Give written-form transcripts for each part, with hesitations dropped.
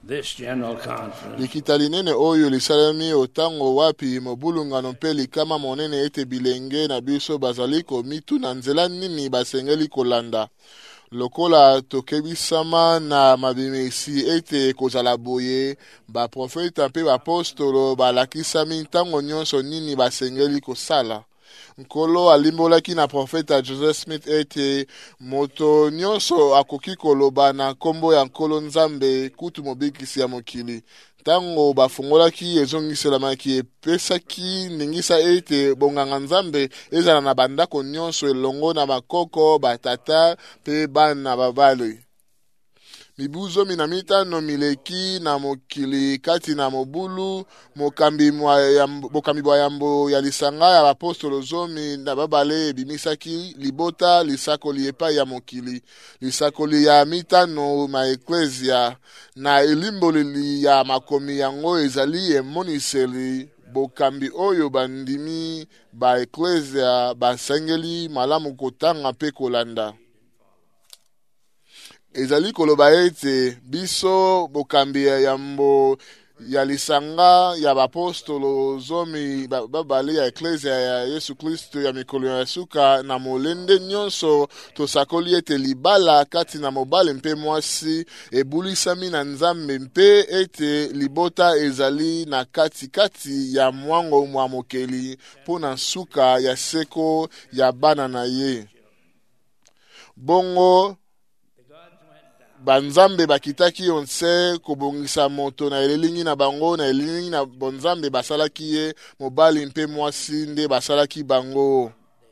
this general conference likitali nene oyo lisalemi otango wapi mobulungano mpe likama monene ete bilenge na biso bazali komituna nzela nini basengeli kolanda. Lokola tokebisama na mabimisi ete kozala boye, baprofeta mpe bapostolo balakisami ntango nyonso nini basengeli kosala. Nkolo alimbolaki na profeta Joseph Smith ete moto nyonso akoki koloba na nkombo ya Nkolo Nzambe kutu mobikisi ya mokili. Tango bafungolaki ezongiselamaki epesaki ningisa ete bonganga Nzambe ezala na bandako nyonso elongo na bakoko batata pe bana babali. Mibuzo minamitano mileki na mokili kati na mobulu mokambi bwa yambo ya lisanga ya apostolo zomi na babale bimisaki libota lisakoli epai ya mokili. Lisakoli ya mitano ma eklesia na elimboli ya makomi yango ezali emoniseli bokambi oyo bandimi ba eklesia basengeli malamu kotanga pe kolanda. Ezali koloba ete biso bokambi ya yambo ya lisanga ya bapostolo zomi babale ya eklesia ya Yesu Kristo ya mikolo ya suka na molende nyonso tosakoli ete libala kati na mobale mpe mwasi ebulisami na Nzambe mpe ete libota ezali na kati ya mwango mwa mokeli mpona suka ya seko ya bana na ye. Bongo banzambe bakitaki onse kobongisa moto na elilingi na bango na elilingi na bonzambe basalaki ye mobali mpe mwasi nde basalaki bango.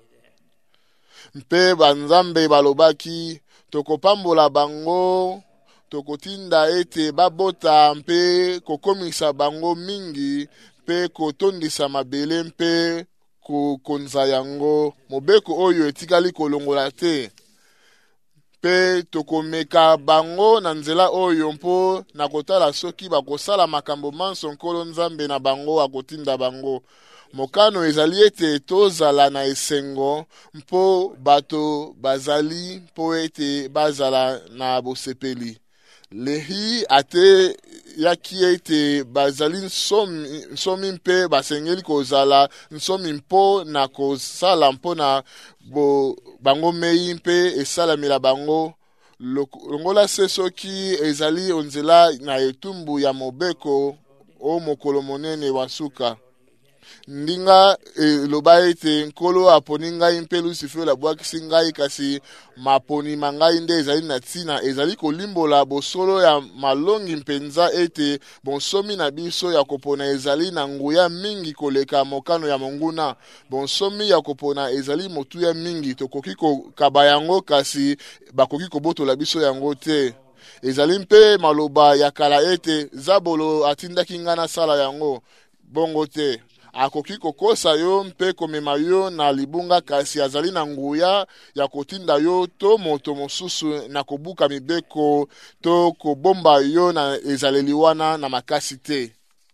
Mpe banzambe balobaki tokopambola bango tokotinda ete babota mpe kokomisa bango mingi mpe kotondisa mabele mpe kokonza yango. Mobeko oyo etikali kolongola te. Pe tokomeka bango na nzela oyo mpo na kotala soki bakosala makambo manso Nkolo Nzambe na bango akotinda bango. Mokano ezali ete tozala na esengo mpo bato bazali mpo ete bazala na bosepeli. Lehi ate yaki ete bazali nsomi mpe basengeli kozala nsomi mpo na kosala mpo na bango mei mpe esalamela bango. Longola se soki ezali onzela na etumbu ya mobeko o mokolo monene wa suka. Ndinga loba ete Nkolo aponi ngai mpe Lucifer labwakisi ngai kasi maponi mangai nde ezali na tina ezali kolimbola bosolo ya malongi mpenza ete bonsomi na biso ya kopona ezali na nguya mingi koleka mokano ya monguna. Bonsomi ya kopona ezali motuya mingi tokoki kokaba yango kasi bakoki kobotola biso yango te. Ezali mpe maloba ya kala ete Zabolo atindaki nga na sala yango bongo te. Akoki kokosa yo mpe komema yo na libunga kasi azali na nguya ya kotinda yo to moto mosusu na kobuka mibeko to kobomba yo na ezaleli wana na makasi te.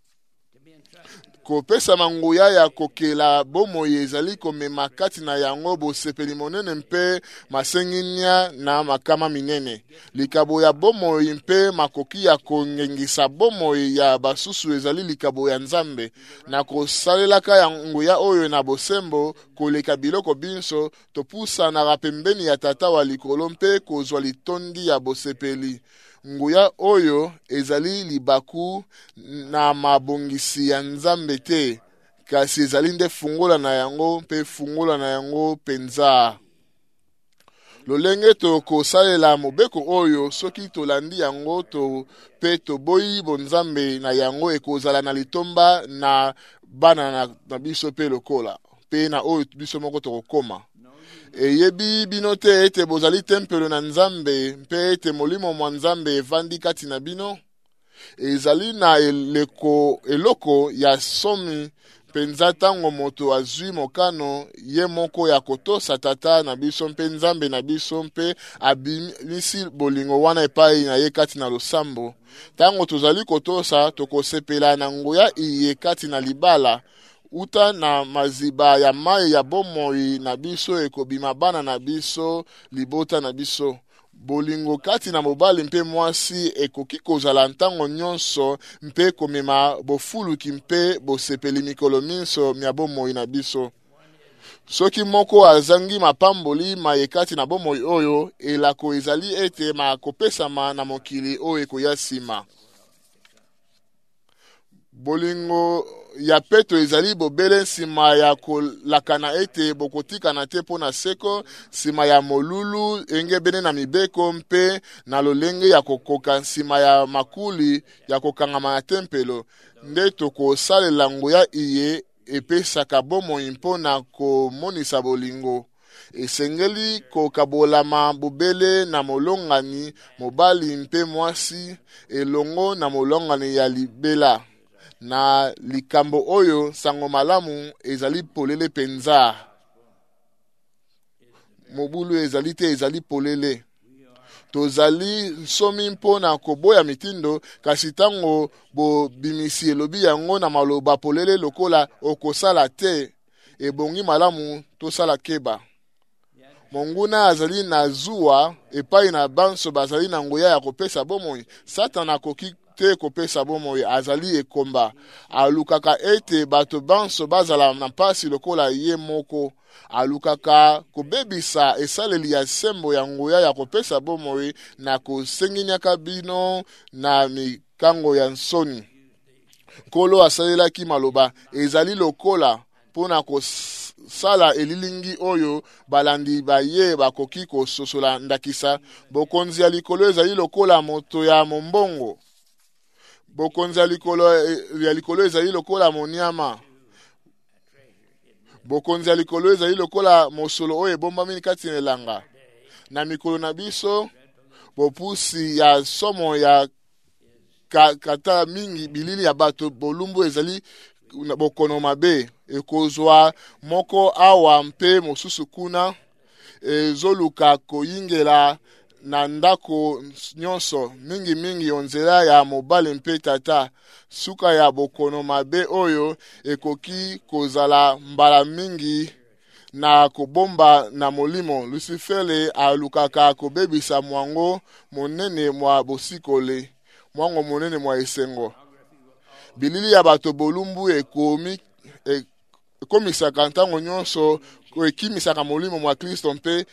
Kopesa manguya ya kokela bomoi ezali komema kati na yango bosepeli monene mpe masenginya na makama minene. Likabo ya bomoi mpe makoki ya kongengisa bomoi ya basusu ezali likabo ya Nzambe. Na kosalelaka ya nguya oyo na bosembo koleka biloko binso topusa na rapembeni ya tata wa likolo mpe kozwa litondi ya bosepeli. Nguya oyo ezali libaku na mabongisi ya Nzambe te kasi ezali nde fungola na yango mpe fungola na yango penza. Lolenge tokosalela mobeko oyo soki tolandi yango to pe toboyi bonzambe na yango ekozala na litomba na bana na biso pe lokola pe na oyo biso moko tokokoma. Eyebi bino te ete bozali tempelo na Nzambe mpe ete molimo mwa Nzambe evandi kati na bino. Ezali na eloko ya somi penza tango moto azwi mokano ye moko ya kotosa tata na biso mpe Nzambe na biso mpe abimisi bolingo wana epai na ye kati na losambo. Tango tozali kotosa tokosepela na nguya iye kati na libala. Uta na maziba ya mai ya bomoi na biso ekobima bana na biso libota na biso. bolingo kati na mobali mpe mwasi ekoki kozala ntango nyonso mpe komema bofuluki mpe bosepeli mikolo minso mya bomoi na biso. Soki moko azangi mapamboli maye kati na bomoi oyo, elako ezali ete makopesama na mokili oyo ekoya nsima. Bolingo ya peto ezali bobele nsima ya kolakana ete bokotikana te mpo na seko, nsima ya molulu engebene na mibeko mpe na lolenge ya kokoka nsima ya makuli ya kokangama na tempelo, nde tokosalela nguya iye epesaka bomoi mpo na komonisa bolingo. Esengeli kokabolama bobele na molongani mobali mpe mwasi elongo na molongani ya libela. Na likambo oyo sango malamu ezali polele penza. Mobulu ezali te ezali polele. Tozali nsomi mpo na koboya mitindo, kasi tango bobimisi elobi yango na maloba polele lokola okosala te, ebongi malamu tosala keba. Monguna azali na zuwa epai na banso bazali na nguya ya kopesa bomoi. Satana akoki te kopesa bomoi, azali ekomba. Alukaka ete bato banso bazala na mpasi lokola ye moko. Alukaka kobebisa esaleli ya sembo ya nguya ya kopesa bomoi na kosenginyaka bino na mikango ya nsoni. Kolo asalelaki maloba ezali lokola pona sala elilingi oyo balandi baye bakoki kososola ndakisa. Bokonzi ya likolo ezali lokola moto ya mombongo. Bokonzi ya likolo ezali lokola monyama. Bokonzi ya likolo ezali lokola mosolo oyo ebombami kati na elanga. Na mikolo na biso bopusi ya somo ya kata mingi bilili ya bato bolumbu ezali bokono mabe. Ekozwa moko awa mpe mosusu kuna, ezoluka koyingela na ndako nyonso mingi onzela ya mobali mpe tata. Suka ya bokono mabe oyo ekoki kozala mbala mingi na kobomba na molimo. Lucifele alukaka kobebisa mwango monene mwa bosikole, mwango monene mwa esengo. Bilili ya bato bolumbu ekomisaka ntango nyonso, ekimisaka molimo mwa Kristo mpe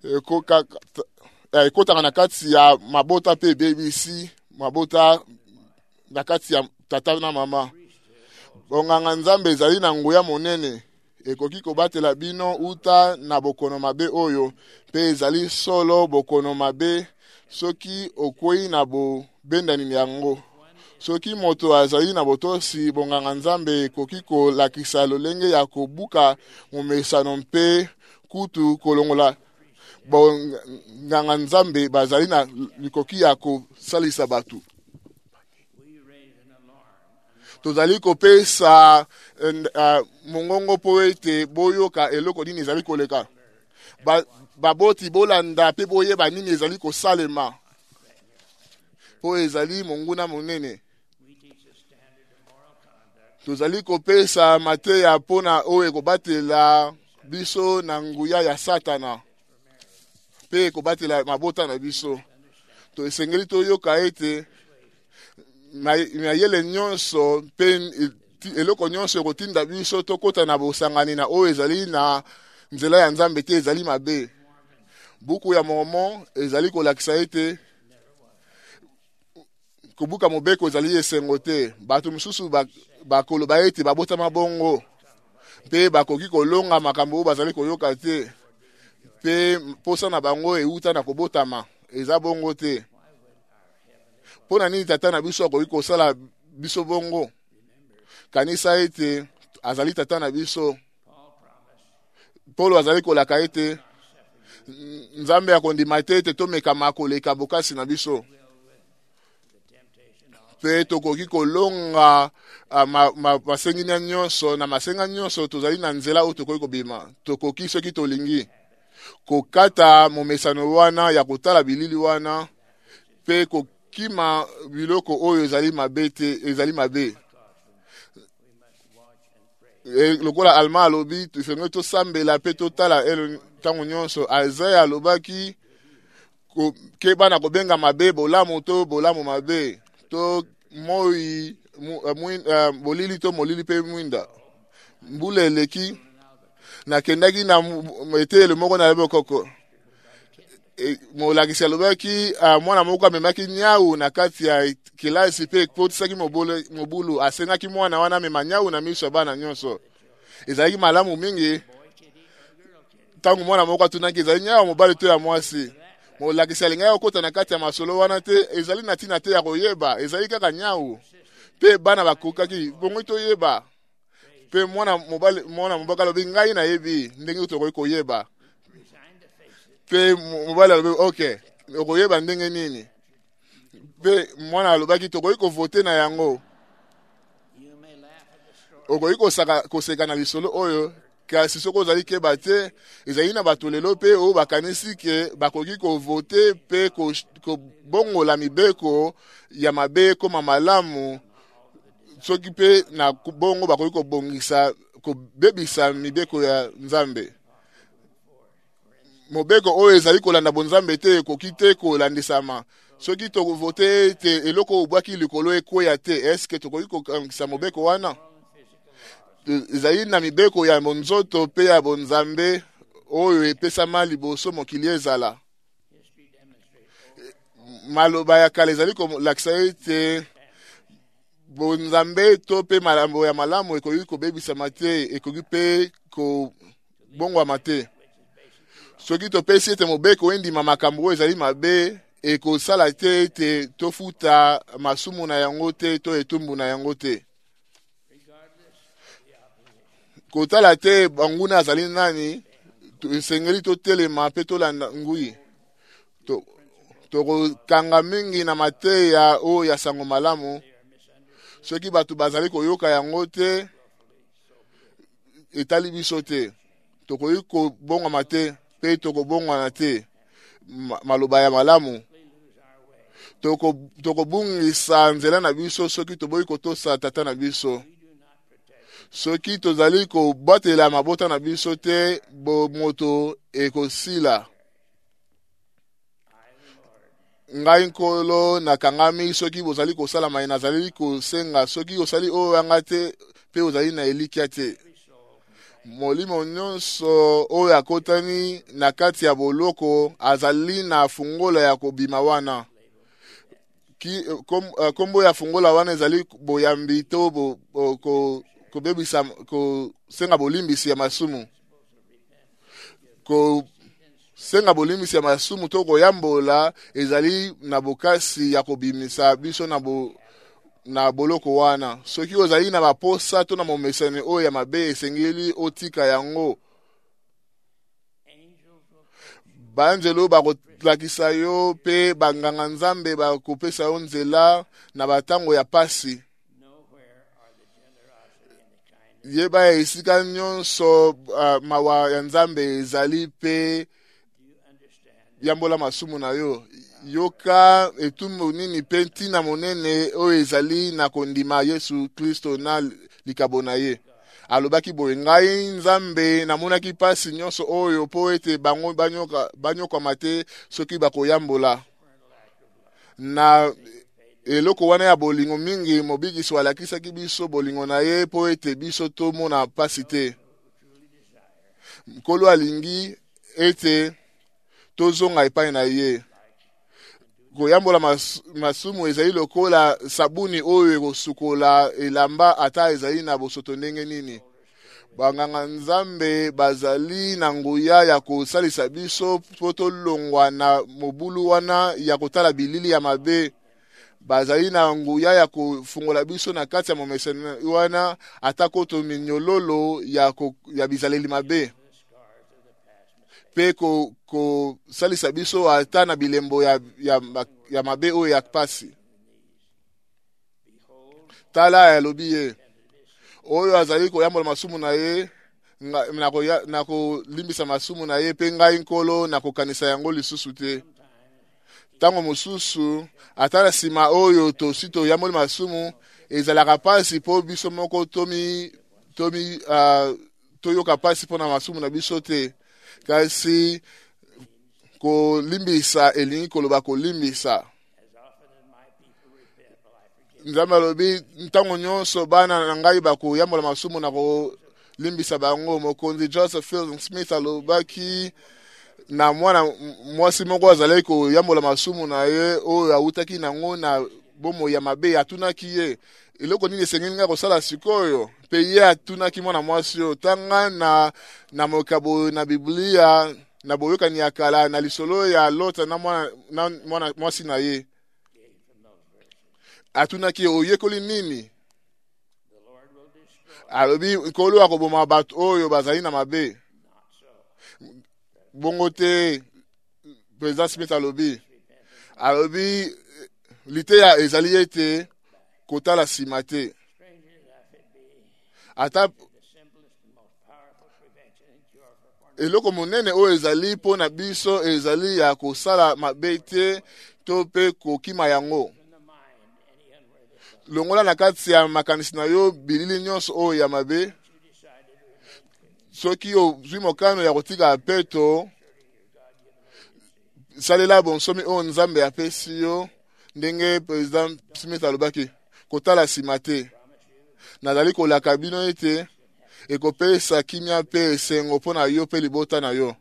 ekotaka na kati ya mabota pe bebisi mabota na kati ya tata na mama. Bonganga nzambe ezali na nguya monene, ekoki kobatela bino uta na bokono mabe oyo, pe ezali solo bokono mabe soki okwei na bobendani yango. Soki moto azali na botosi, bonganga nzambe ekoki kolakisa lolenge ya kobuka momesano mpe kutu kolongola. Bonganga nzambe bazali na likoki ya kosalisa batu. Tozali kopesa mongongo po ete boyoka eloko nini ezali koleka. Baboti bolanda pe boyeba nini ezali kosalema. Po ezali monguna monene. Tozali kopesa mateya pona oyo ekobatela biso na nguya ya Satana, pe ekobatela mabota na biso. To esengeli toyoka ete mayele nyonso pe eloko nyonso ekotinda biso tokota na bosangani na oyo ezali na nzela ya Nzambe te, ezali mabe. Buku ya Mormon ezali kolakisa ete kobuka mobeko ezali esengo te. Bato mosusu bakoloba ete babota mabongo pe bakoki kolonga makambo oyo bazali koyoka te, pe posa na bango euta na kobotama, eza bongo te. Pona nini tata na biso akoki kosala biso bongo? Kanisa ete azali tata na biso. Paulo azali kolaka ete Nzambe akondima te ete tomekama koleka bokasi na biso. Pe tokoki kolonga masenginya nyonso, na masenga nyonso tozali na nzela oyo tokoki kobima. Tokoki soki tolingi kokata momesano wana ya kotala bilili wana, pe kokima biloko oyo ezali mabe te, ezali mabe. Lokola Alma alobi tufenge tosambela pe totala tango nyonso. Isaiah alobaki ke bana kobenga mabe bolamu to bolamu mabe to moi bolili to molili pe mwinda mbula eleki nakendaki na etele moko na lebe koko molakisi alobaki mwana moko amemaki nyau na kati ya kilasi pe ekpotisaki mobulu asengaki mwana wana amema nyau na miso ya bana nyonso ezalaki malamu mingi ntango mwana moko atunaki ezali nyau mobali to ya mwasi molakisi alingaki okota na kati ya masolo wana te ezali na ntina te ya koyeba ezali kaka nyau pe bana bakokaki bongo toyeba pe mwana mobali alobi ngai nayebi ndenge tokoki koyeba pe mobali alobi ok okoyeba ndenge nini pe mwana alobaki tokoki kovote na yango okoki koseka na lisolo oyo kasi soki ozali keba te ezali na bato lelo mpe oyo bakanisi ke bakoki kovote mpe kobongola mibeko ya mabe ekoma malamu soki mpe na bongo bakoki kobebisa mibeko ya Nzambe. Mobeko oyo ezali kolanda bonzambe te ekoki te kolandisama soki tokovote te eloko obwaki likolo ekweya te eske tokoki kokangisa mobeko wana ezali na mibeko ya bonzoto mpe ya bonzambe oyo epesama liboso mokili ezala maloba ya kala ezali kolakisa ete bonzambe to mpe malambo ya malamu ekoki kobebisama te ekoki mpe kobongwama te soki topesi ete mobeko endima makambo oyo ezali mabe ekosala te ete tofuta masumu na yango te to etumbu na yango te kotala te banguna azali nani esengeli totelema mpe tolanda ngui tokokanga mingi na mateya oyo ya sango malamu soki bato bazali koyoka yango te etali biso te tokoki kobongwama te mpe tokobongwana te maloba ya malamu tokobungisa nzela na biso soki toboki kotosa tata na biso soki tozali kobatela mabota na biso te moto ekosila ngai nkolo nakangami soki bozali kosala mai nazali kosenga soki osali oyo yanga te mpe ozali na elikya te molimo nyonso oyo akotani na kati ya boloko azali na fungola ya kobima wana kombo ya fungola wana ezali boyambi to kobebisa kosenga bolimbisi ya masumu kosenga bolimbisi ya masumu to koyambola ezali na bokasi ya kobimisa biso na boloko wana soki ozali na baposa to na momesani oyo ya mabe esengeli otika yango banzelo bakolakisa yo mpe banganga Nzambe bakopesa yo nzela na batango ya pasi yeba esika nyonso mawa ya Nzambe ezali mpe yambola masumu na yo yoka etumbu nini mpe ntina monene oyo ezali na kondima Yesu Kristo na likabo na ye alobaki boye ngai Nzambe namonaki pasi nyonso oyo po ete bango banyokwama te soki bakoyambola na eloko wana ya bolingo mingi mobikisi alakisaki biso bolingo na ye po ete biso tomona pasi te nkolo alingi ete tozonga epai na ye koyambola masumu ezali lokola sabuni oyo ekosukola elamba ata ezali na bosoto ndenge nini banganga Nzambe bazali na nguya ya kosalisa biso po tolongwa na mobulu wana ya kotala bilili ya mabe bazali na nguya ya kofungola biso na kati ya momesani wana ata koto minyololo ya bizaleli mabe pe kosalisa biso ata na bilembo ya mabe oyo ya pasi tala alobi ye oyo azali koyambola masumu na ye na kolimbisa masumu na ye mpe ngai nkolo na kokanisa yango lisusu te ntango mosusu ata na nsima oyo tosi toyamboli masumu ezalaka pasi mpo biso moko toyoka pasi mpo na masumu na biso te kasi kolimbisa elingi koloba kolimbisa. Nzambe alobi ntango nyonso bana na ngai bakoyambola masumu na kolimbisa bango. Mokonzi Joseph Fielding Smith alobaki na mwana mwasi moko azalaki koyambola masumu na ye oyo awutaki nango na bomoi ya mabe. Atunaki ye eloko nini esengeli nga kosala sikoyo, mpe ye atunaki mwana mwasi oyo tanga na mokabo na Biblia na boyokani ya kala na lisolo ya Lota na mwana mwasi na ye. Atunaki oyekoli nini? Alobi nkolo akoboma bato oyo bazali na mabe. Bongo te. President Smith alobi liteya ezali ete kotala sima te. Ata eloko monene oyo ezali mpo na biso ezali ya kosala mabe te to mpe kokima yango. Longola na kati ya makanisi na yo bilili nyonso oyo ya mabe. Soki ozwi mokano ya kotika peto, salela bonsomi oyo Nzambe apesi yo. Ndenge President Smith alobaki kotala sima te. Nazali kolaka bino ete ekopesa kimia mpe esengo mpo na yo mpe libota na yo.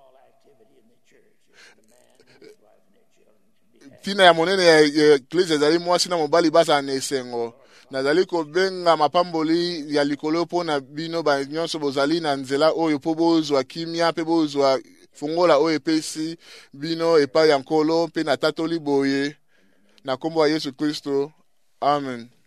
Tina ya monene ya eklezia ezali mwasi na mobali bazala na esengo. Nazali kobenga mapamboli ya likolo mpo na bino nyonso bozali na nzela oyo mpo bozwa kimia mpe bozwa fungola oyo epesi bino epai ya nkolo mpe na tatoli boye na kombo ya Yesu Kristo. Amen.